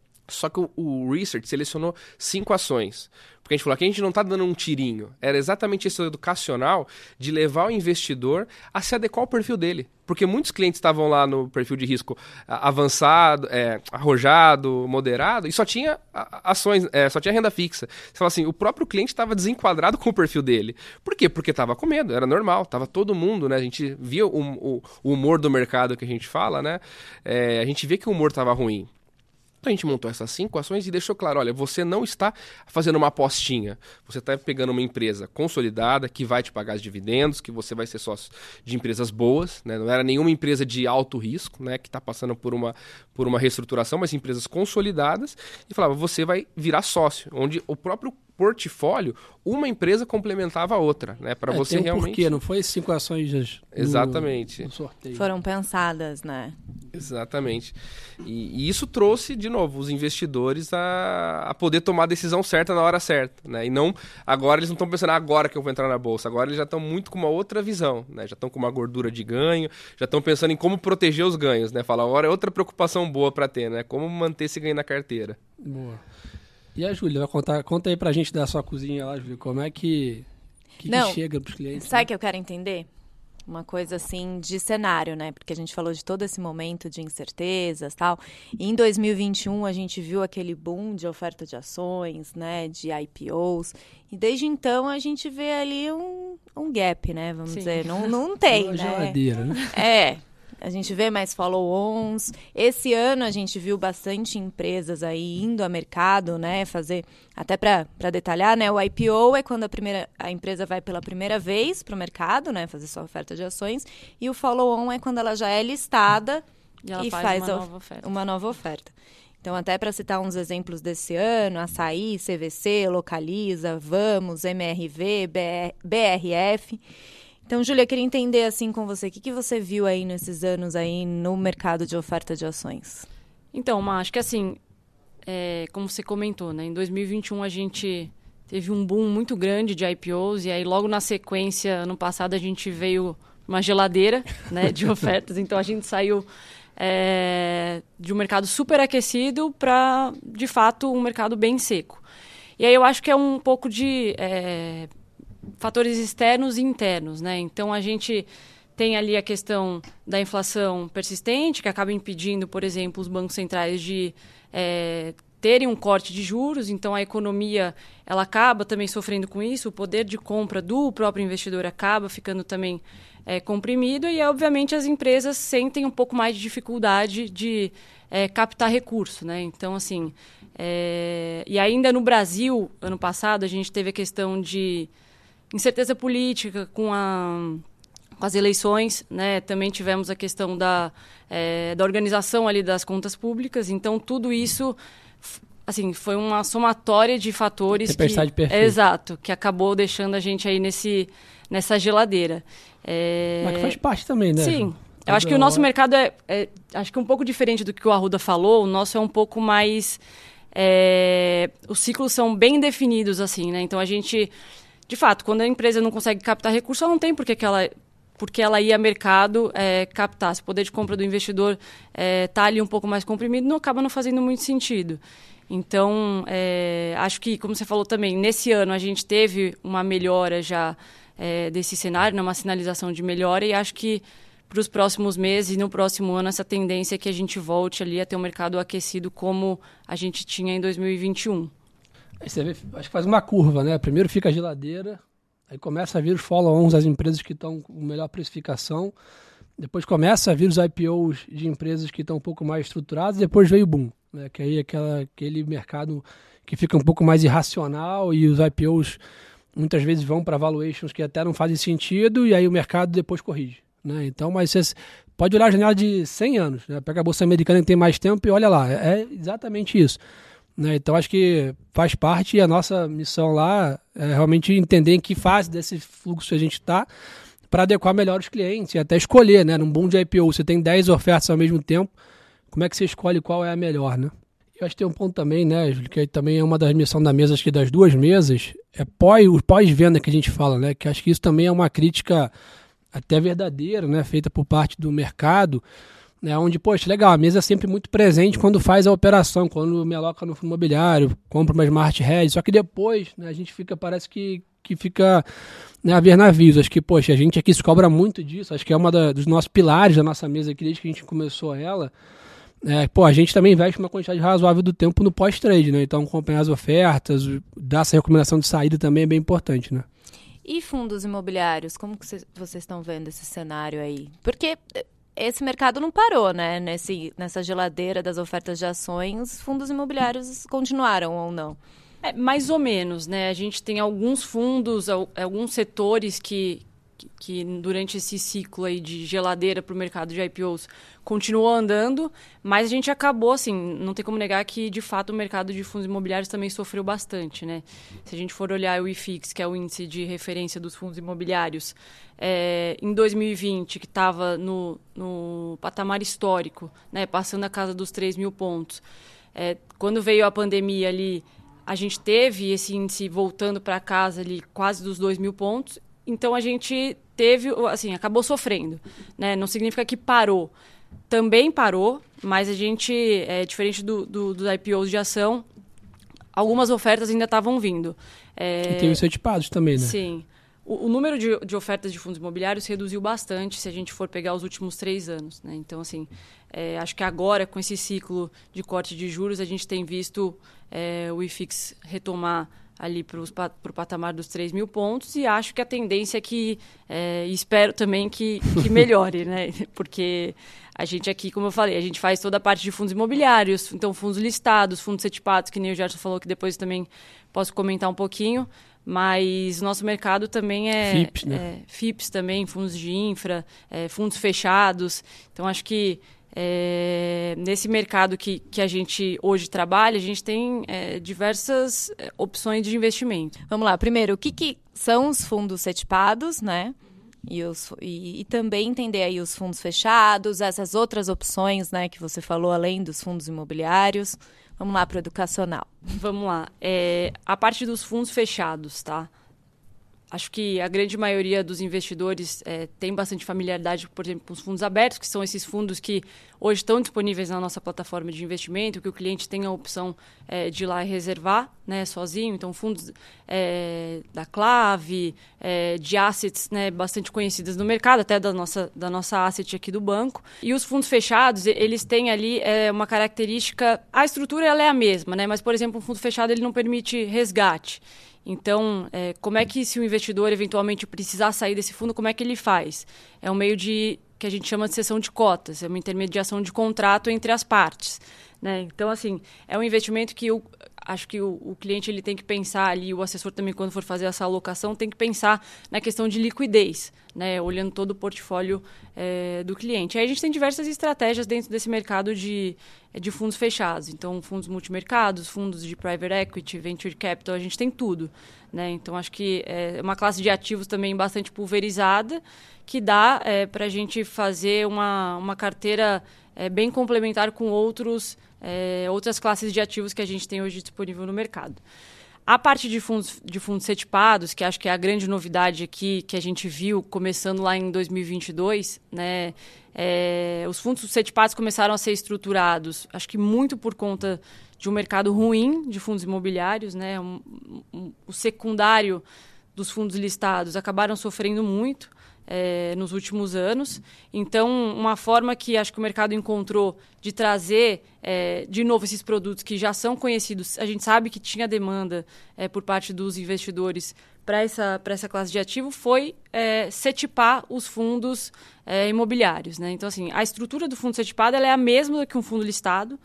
Só que o, o Research selecionou cinco ações. Porque a gente falou, aqui a gente não está dando um tirinho. Era exatamente esse educacional de levar o investidor a se adequar ao perfil dele. Porque muitos clientes estavam lá no perfil de risco avançado, é, arrojado, moderado, e só tinha ações, é, só tinha renda fixa. Você fala assim, o próprio cliente estava desenquadrado com o perfil dele. Por quê? Porque estava com medo, era normal, estava todo mundo, né? A gente via o, o, o humor do mercado que a gente fala, né? É, a gente via que o humor estava ruim. Então a gente montou essas cinco ações e deixou claro, olha, você não está fazendo uma apostinha, você está pegando uma empresa consolidada que vai te pagar os dividendos, que você vai ser sócio de empresas boas, né? Não era nenhuma empresa de alto risco, né? Que está passando por uma, por uma reestruturação, mas empresas consolidadas, e falava, você vai virar sócio, onde o próprio portfólio, uma empresa complementava a outra, né? Para é, você tem um realmente... porquê, não foi cinco ações no, Exatamente. no sorteio. Foram pensadas, né? Exatamente. E, e isso trouxe, de novo, os investidores a, a poder tomar a decisão certa na hora certa, né? E não, agora eles não estão pensando, ah, agora que eu vou entrar na bolsa, agora eles já estão muito com uma outra visão, né? Já estão com uma gordura de ganho, já estão pensando em como proteger os ganhos, né? Fala, agora é outra preocupação boa para ter, né? Como manter esse ganho na carteira. Boa. E a Júlia, vai contar, conta aí pra gente da sua cozinha lá, Júlia, como é que, que, Não, que chega pros clientes? Sabe o né? que eu quero entender? Uma coisa assim de cenário, né? Porque a gente falou de todo esse momento de incertezas e tal. E em dois mil e vinte e um a gente viu aquele boom de oferta de ações, né? De I P Os. E desde então a gente vê ali um, um gap, né? Vamos Sim. dizer, não, não tem, Uma né? geladeira, né? É. A gente vê mais follow-ons. Esse ano a gente viu bastante empresas aí indo ao mercado, né? Fazer, até para detalhar, né? O I P O é quando a, primeira, a empresa vai pela primeira vez para o mercado, né? Fazer sua oferta de ações. E o follow-on é quando ela já é listada E ela e faz, faz uma, a, nova oferta. uma nova oferta. Então, até para citar uns exemplos desse ano, Açaí, C V C, Localiza, Vamos, M R V, B R F. Então, Júlia, queria entender assim com você, o que, que você viu aí nesses anos aí no mercado de oferta de ações? Então, Ma, acho que assim, é, como você comentou, né, em dois mil e vinte e um a gente teve um boom muito grande de I P Os e aí logo na sequência, ano passado, a gente veio uma geladeira, né, de ofertas. Então, a gente saiu é, de um mercado super aquecido para, de fato, um mercado bem seco. E aí eu acho que é um pouco de é, fatores externos e internos, né? Então, a gente tem ali a questão da inflação persistente, que acaba impedindo, por exemplo, os bancos centrais de é, terem um corte de juros. Então, a economia ela acaba também sofrendo com isso. O poder de compra do próprio investidor acaba ficando também é, comprimido. E, obviamente, as empresas sentem um pouco mais de dificuldade de é, captar recurso, né? Então, assim... É, e ainda no Brasil, ano passado, a gente teve a questão de incerteza política com a... com as eleições, né? Também tivemos a questão da, é, da organização ali das contas públicas. Então, tudo isso assim, foi uma somatória de fatores Tempestade que... perfeita. Exato, que acabou deixando a gente aí nesse, nessa geladeira. É... Mas que faz parte também, né? Sim. Eu acho que o nosso mercado é, é... Acho que um pouco diferente do que o Arruda falou. O nosso é um pouco mais... É, os ciclos são bem definidos, assim, né? Então, a gente... De fato, quando a empresa não consegue captar recurso, ela não tem por que ela... porque ela ia ao mercado é, captar. Se o poder de compra do investidor está é, ali um pouco mais comprimido, não acaba não fazendo muito sentido. Então, é, acho que, como você falou também, nesse ano a gente teve uma melhora já é, desse cenário, né, uma sinalização de melhora, e acho que para os próximos meses e no próximo ano essa tendência é que a gente volte ali a ter um mercado aquecido como a gente tinha em dois mil e vinte e um. Aí você vê, acho que faz uma curva, né? Primeiro fica a geladeira, aí começa a vir os follow-ons das empresas que estão com melhor precificação. Depois começa a vir os I P Os de empresas que estão um pouco mais estruturadas. Depois veio o boom, né? Que aí é aquela, aquele mercado que fica um pouco mais irracional e os I P Os muitas vezes vão para valuations que até não fazem sentido e aí o mercado depois corrige, né? Então, mas você pode olhar a janela de cem anos, né? Pega a Bolsa Americana que tem mais tempo e olha lá, é exatamente isso. Né? Então, acho que faz parte e a nossa missão lá é realmente entender em que fase desse fluxo a gente está para adequar melhor os clientes e até escolher, né? Num boom de I P O, você tem dez ofertas ao mesmo tempo, como é que você escolhe qual é a melhor, né? Eu acho que tem um ponto também, né, Júlio, que também é uma das missões da mesa, acho que das duas mesas, é pós, o pós-venda que a gente fala, né? Que acho que isso também é uma crítica até verdadeira, né? Feita por parte do mercado, né, onde, poxa, legal, a mesa é sempre muito presente quando faz a operação, quando me aloca no fundo imobiliário, compra uma smart hedge, só que depois, né, a gente fica, parece que, que fica, né, a ver navios. Acho que, poxa, a gente aqui se cobra muito disso, acho que é uma da, dos nossos pilares da nossa mesa aqui, desde que a gente começou ela. É, pô, a gente também investe uma quantidade razoável do tempo no pós-trade, né, então acompanhar as ofertas, dar essa recomendação de saída também é bem importante, né. E fundos imobiliários, como que cê, vocês estão vendo esse cenário aí? Porque esse mercado não parou, né? Nesse, nessa geladeira das ofertas de ações, fundos imobiliários continuaram ou não? É, mais ou menos, né? A gente tem alguns fundos, alguns setores que, que, que durante esse ciclo aí de geladeira para o mercado de I P Os continuou andando, mas a gente acabou, assim, não tem como negar que, de fato, o mercado de fundos imobiliários também sofreu bastante, né? Se a gente for olhar o I F I X, que é o índice de referência dos fundos imobiliários, é, em dois mil e vinte, que estava no, no patamar histórico, né, passando a casa dos três mil pontos, é, quando veio a pandemia ali, a gente teve esse índice voltando para casa ali quase dos dois mil pontos, então a gente teve, assim, acabou sofrendo, né? Não significa que parou. Também parou, mas a gente, é, diferente do, do, dos I P Os de ação, algumas ofertas ainda estavam vindo. É, e tem os certificados também, né? Sim. O, o número de, de ofertas de fundos imobiliários reduziu bastante se a gente for pegar os últimos três anos, né? Então, assim, é, acho que agora, com esse ciclo de corte de juros, a gente tem visto é, o I F I X retomar ali para o patamar dos três mil pontos e acho que a tendência é que, é, espero também que, que melhore, né? Porque a gente aqui, como eu falei, a gente faz toda a parte de fundos imobiliários, então fundos listados, fundos certificados, que nem o Gerson falou, que depois também posso comentar um pouquinho, mas o nosso mercado também é... F I Ps, né? É, F I Ps também, fundos de infra, é, fundos fechados, então acho que é, nesse mercado que, que a gente hoje trabalha, a gente tem é, diversas é, opções de investimento. Vamos lá, primeiro, o que, que são os fundos setipados, né? E, os, e, e também entender aí os fundos fechados, essas outras opções, né, que você falou, além dos fundos imobiliários. Vamos lá para o educacional. Vamos lá. É, a parte dos fundos fechados, tá? Acho que a grande maioria dos investidores é, tem bastante familiaridade, por exemplo, com os fundos abertos, que são esses fundos que hoje estão disponíveis na nossa plataforma de investimento, que o cliente tem a opção é, de ir lá e reservar, né, sozinho. Então, fundos é, da Clave, é, de assets, né, bastante conhecidas no mercado, até da nossa, da nossa asset aqui do banco. E os fundos fechados, eles têm ali é, uma característica... A estrutura ela é a mesma, né, mas, por exemplo, um fundo fechado ele não permite resgate. Então, é, como é que se o investidor eventualmente precisar sair desse fundo, como é que ele faz? É um meio de que a gente chama de cessão de cotas, é uma intermediação de contrato entre as partes, né? Então, assim, é um investimento que eu acho que o, o cliente ele tem que pensar ali, o assessor também, quando for fazer essa alocação, tem que pensar na questão de liquidez, né? Olhando todo o portfólio é, do cliente. Aí a gente tem diversas estratégias dentro desse mercado de, de fundos fechados. Então, fundos multimercados, fundos de private equity, venture capital, a gente tem tudo, né? Então, acho que é uma classe de ativos também bastante pulverizada, que dá é, para a gente fazer uma, uma carteira é, bem complementar com outros, é, outras classes de ativos que a gente tem hoje disponível no mercado. A parte de fundos, de fundos setipados, que acho que é a grande novidade aqui que a gente viu começando lá em dois mil e vinte e dois, né? É, os fundos setipados começaram a ser estruturados, acho que muito por conta de um mercado ruim de fundos imobiliários, né? Um, um, o secundário dos fundos listados acabaram sofrendo muito é, nos últimos anos. Então, uma forma que acho que o mercado encontrou de trazer é, de novo esses produtos que já são conhecidos, a gente sabe que tinha demanda é, por parte dos investidores para essa, para essa classe de ativo, foi é, setipar os fundos é, imobiliários, né? Então, assim, a estrutura do fundo setipado ela é a mesma que um fundo listado.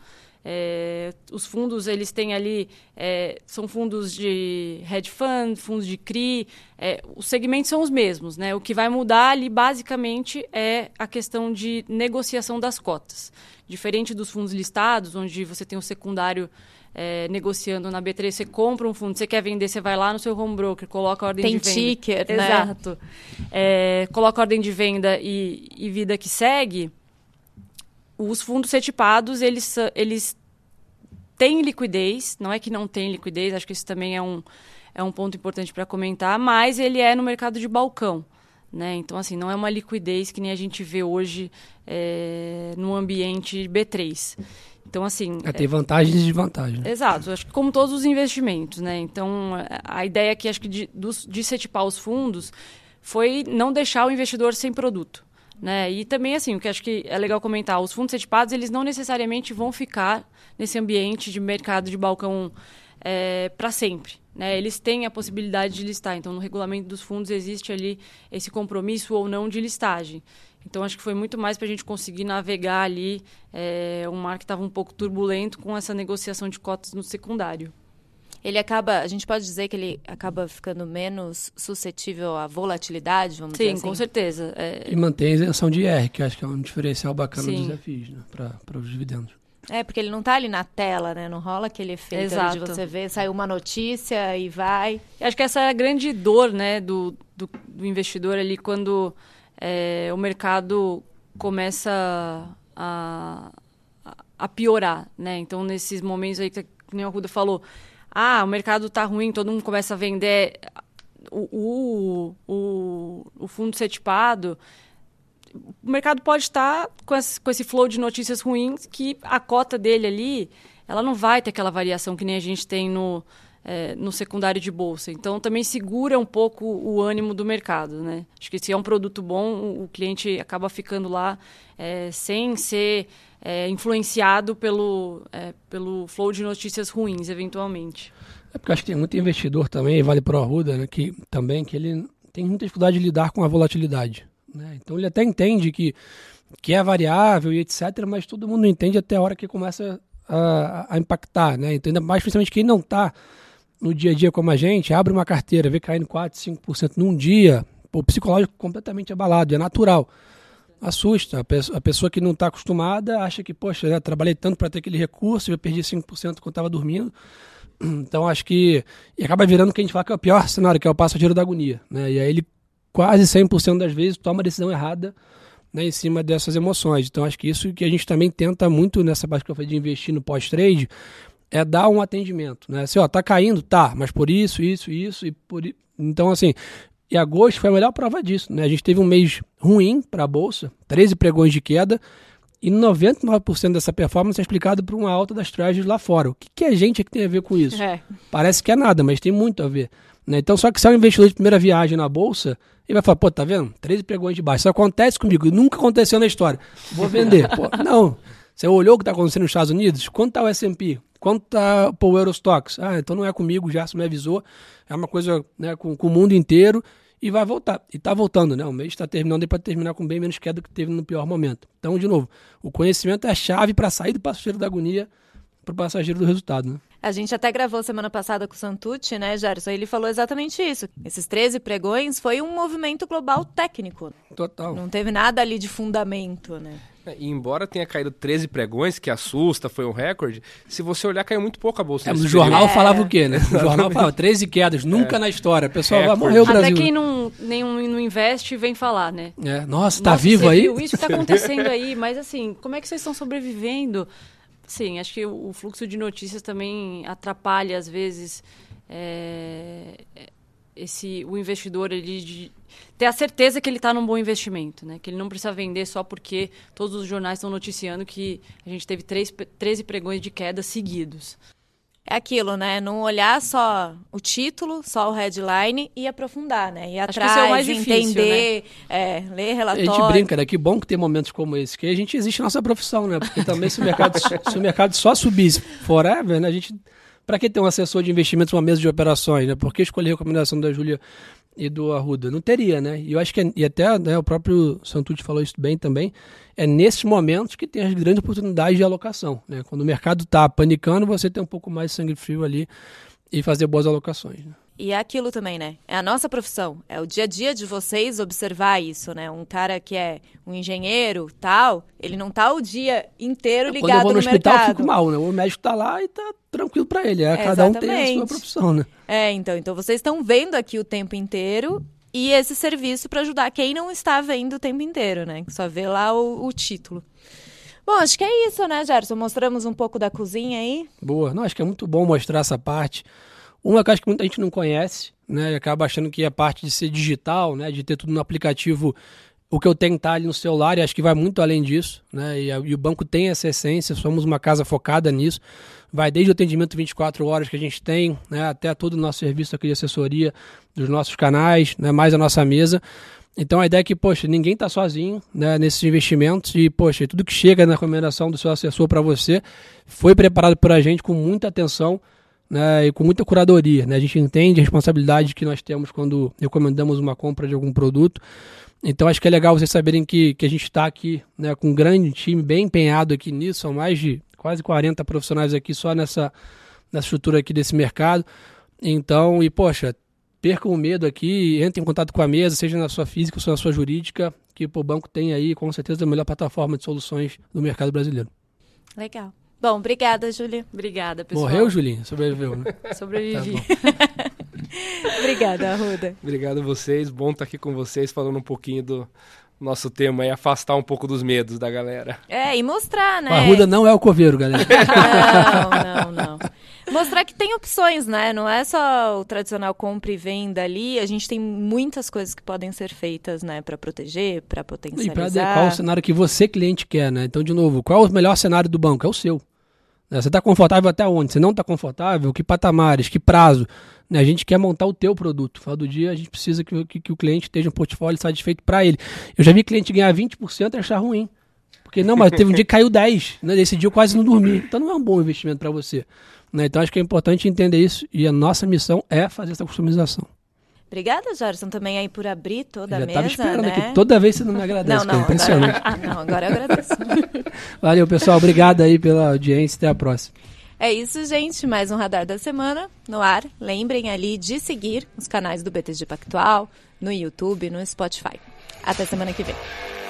É, os fundos, eles têm ali, é, são fundos de hedge fund, fundos de C R I, é, os segmentos são os mesmos, né? O que vai mudar ali, basicamente, é a questão de negociação das cotas. Diferente dos fundos listados, onde você tem o secundário é, negociando na B três, você compra um fundo, você quer vender, você vai lá no seu home broker, coloca a ordem tem de venda. Tem ticker, né? Exato. É, coloca a ordem de venda e, e vida que segue. Os fundos setipados, eles, eles têm liquidez, não é que não tem liquidez, acho que isso também é um, é um ponto importante para comentar, mas ele é no mercado de balcão, né? Então, assim, não é uma liquidez que nem a gente vê hoje é, no ambiente B três. Então, assim... É, tem vantagens e desvantagens. Né? Exato, acho que como todos os investimentos, né? Então, a ideia aqui, acho que de, de setipar os fundos foi não deixar o investidor sem produto. Né? E também, assim, o que acho que é legal comentar, os fundos setipados, eles não necessariamente vão ficar nesse ambiente de mercado de balcão é, para sempre. Né? Eles têm a possibilidade de listar. Então, no regulamento dos fundos existe ali esse compromisso ou não de listagem. Então, acho que foi muito mais para a gente conseguir navegar ali é, um mar que estava um pouco turbulento com essa negociação de cotas no secundário. Ele acaba, a gente pode dizer que ele acaba ficando menos suscetível à volatilidade, vamos Sim, dizer assim? Sim, com certeza. É... E mantém a isenção de I R, que acho que é um diferencial bacana Sim. dos desafios, né? Para os dividendos. É, porque ele não está ali na tela, né? Não rola aquele efeito ali de você ver, saiu uma notícia e vai. Acho que essa é a grande dor, né, do, do, do investidor ali quando é, o mercado começa a, a piorar, né? Então, nesses momentos aí que nem o Arruda falou, ah, o mercado está ruim, todo mundo começa a vender o, o, o, o fundo setipado. O mercado pode estar com esse, com esse flow de notícias ruins que a cota dele ali, ela não vai ter aquela variação que nem a gente tem no, é, no secundário de bolsa. Então, também segura um pouco o ânimo do mercado, né? Acho que se é um produto bom, o, o cliente acaba ficando lá é, sem ser é, influenciado pelo, é, pelo flow de notícias ruins, eventualmente. É porque acho que tem muito investidor também, vale para o Arruda, né, que também que ele tem muita dificuldade de lidar com a volatilidade. Né? Então ele até entende que, que é variável e etcétera, mas todo mundo entende até a hora que começa a, a impactar. Né? Então, ainda mais principalmente quem não está no dia a dia como a gente, abre uma carteira, vê caindo quatro, cinco por cento num dia, o psicológico completamente abalado, é natural. assusta. A, pe a pessoa que não está acostumada acha que, poxa, eu trabalhei tanto para ter aquele recurso, eu perdi cinco por cento quando estava dormindo. Então, acho que... E acaba virando o que a gente fala que é o pior cenário, que é o passageiro da agonia, né? E aí ele, quase cem por cento das vezes, toma a decisão errada, né, em cima dessas emoções. Então, acho que isso que a gente também tenta muito nessa parte que eu falei de investir no pós-trade, é dar um atendimento, né? Assim, ó, tá caindo? Tá, mas por isso, isso, isso e por isso. Então, assim, e agosto foi a melhor prova disso, né? A gente teve um mês ruim para a Bolsa, treze pregões de queda, e noventa e nove por cento dessa performance é explicado por uma alta das trades lá fora. O que, que a gente é que tem a ver com isso? É. Parece que é nada, mas tem muito a ver, né? Então, só que se é um investidor de primeira viagem na Bolsa, ele vai falar, pô, tá vendo? treze pregões de baixo. Isso acontece comigo, nunca aconteceu na história. Vou vender. Pô, não. Você olhou o que está acontecendo nos Estados Unidos? Quanto está o S and P? Quanto está o Eurostox? Ah, então não é comigo, o Gerson me avisou. É uma coisa, né, com, com o mundo inteiro e vai voltar. E está voltando, né? O mês está terminando e para terminar com bem menos queda do que teve no pior momento. Então, de novo, o conhecimento é a chave para sair do passageiro da agonia para o passageiro do resultado, né? A gente até gravou semana passada com o Santucci, né, Gerson? Ele falou exatamente isso. Esses treze pregões foi um movimento global técnico. Total. Não teve nada ali de fundamento, né? E embora tenha caído treze pregões, que assusta, foi um recorde, se você olhar, caiu muito pouco a bolsa. É, no jornal é. falava o quê, né? No jornal falava treze quedas, nunca é. na história. Pessoal, vai morrer o Brasil. Até quem não, nenhum, não investe vem falar, né? É. Nossa, tá Nossa, vivo você aí? Viu isso que tá acontecendo aí, mas assim, como é que vocês estão sobrevivendo? Sim, acho que o fluxo de notícias também atrapalha, às vezes, é, esse, o investidor ele, de ter a certeza que ele está num bom investimento, né? Que ele não precisa vender só porque todos os jornais estão noticiando que a gente teve treze pregões de queda seguidos. É aquilo, né? Não olhar só o título, só o headline e aprofundar, né? Ir atrás, acho que isso é o mais difícil, entender, né? é, ler relatório. A gente brinca, né? Que bom que tem momentos como esse, que a gente existe na nossa profissão, né? Porque também se o mercado, se o mercado só subisse forever, né? A gente... Para que ter um assessor de investimentos, uma mesa de operações, né? Por que escolher a recomendação da Júlia e do Arruda? Não teria, né? E eu acho que, é, e até, né, o próprio Santucci falou isso bem também, é nesses momentos que tem as grandes oportunidades de alocação, né? Quando o mercado está panicando, você tem um pouco mais de sangue frio ali e fazer boas alocações, né? E é aquilo também, né? É a nossa profissão. É o dia a dia de vocês observar isso, né? Um cara que é um engenheiro, tal, ele não tá o dia inteiro ligado no mercado. Quando eu vou no, no hospital, eu fico mal, né? O médico tá lá e tá tranquilo para ele. É, cada um tem a sua profissão, né? É, então, então vocês estão vendo aqui o tempo inteiro e esse serviço para ajudar quem não está vendo o tempo inteiro, né? Que só vê lá o, o título. Bom, acho que é isso, né, Gerson? Mostramos um pouco da cozinha aí. Boa. Não, acho que é muito bom mostrar essa parte. Uma que acho que muita gente não conhece, né? E acaba achando que a parte de ser digital, né? De ter tudo no aplicativo, o que eu tenho tá ali no celular, e acho que vai muito além disso, né? E, a, e o banco tem essa essência, somos uma casa focada nisso. Vai desde o atendimento vinte e quatro horas que a gente tem, né? Até todo o nosso serviço aqui de assessoria dos nossos canais, né? Mais a nossa mesa. Então a ideia é que, poxa, ninguém está sozinho, né, nesses investimentos e, poxa, tudo que chega na recomendação do seu assessor para você foi preparado por a gente com muita atenção, né, e com muita curadoria, né? A gente entende a responsabilidade que nós temos quando recomendamos uma compra de algum produto. Então acho que é legal vocês saberem que, que a gente está aqui, né, com um grande time bem empenhado aqui nisso. São mais de quase quarenta profissionais aqui só nessa, nessa estrutura aqui desse mercado. Então, e poxa, percam o medo aqui, entrem em contato com a mesa, seja na sua física ou na sua jurídica, que pô, o banco tem aí com certeza a melhor plataforma de soluções do mercado brasileiro. Legal. Bom, obrigada, Júlia. Obrigada, pessoal. Morreu, Julinha? Sobreviveu, né? Sobrevivi. Tá Obrigada, Arruda. Obrigado a vocês. Bom estar aqui com vocês, falando um pouquinho do nosso tema e afastar um pouco dos medos da galera. É, e mostrar, né? O Arruda não é o coveiro, galera. Não, não, não. Mostrar que tem opções, né? Não é só o tradicional compra e venda ali. A gente tem muitas coisas que podem ser feitas, né? Para proteger, para potencializar. E para adequar o cenário que você, cliente, quer, né? Então, de novo, qual é o melhor cenário do banco? É o seu. Você está confortável até onde? Você não está confortável? Que patamares? Que prazo? Né? A gente quer montar o teu produto. No final do dia, a gente precisa que, que, que o cliente esteja um portfólio satisfeito para ele. Eu já vi cliente ganhar vinte por cento e achar ruim. Porque, não, mas teve um dia que caiu dez por cento. Né? Esse dia eu quase não dormi. Então, não é um bom investimento para você. Né? Então, acho que é importante entender isso. E a nossa missão é fazer essa customização. Obrigada, Gerson, também aí por abrir toda eu a já mesa, esperando né? Aqui. Toda vez você não me agradece, não, não, é impressionante. Agora, ah, não, agora eu agradeço. Valeu, pessoal. Obrigado aí pela audiência. Até a próxima. É isso, gente. Mais um Radar da Semana no ar. Lembrem ali de seguir os canais do B T G Pactual, no YouTube, no Spotify. Até semana que vem.